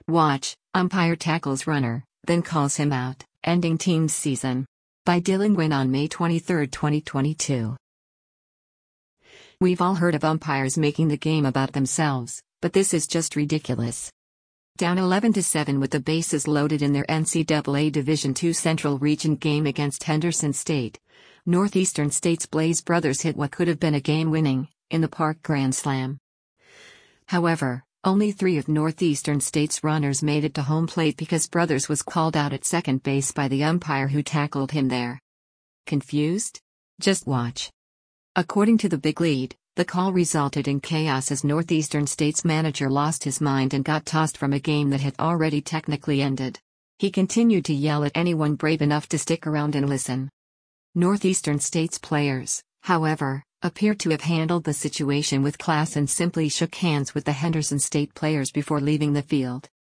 Watch, umpire tackles runner, then calls him out, ending team's season. By Dylan Gwynn on May 23, 2022. We've all heard of umpires making the game about themselves, but this is just ridiculous. Down 11-7 with the bases loaded in their NCAA Division II Central Region game against Henderson State, Northeastern State's Blaze brothers hit what could have been a game-winning, in the park grand slam. However, only 3 of Northeastern State's runners made it to home plate because Brothers was called out at second base by the umpire who tackled him there. Confused? Just watch. According to the Big Lead, the call resulted in chaos as Northeastern State's manager lost his mind and got tossed from a game that had already technically ended. He continued to yell at anyone brave enough to stick around and listen. Northeastern State's players, however, appeared to have handled the situation with class and simply shook hands with the Henderson State players before leaving the field.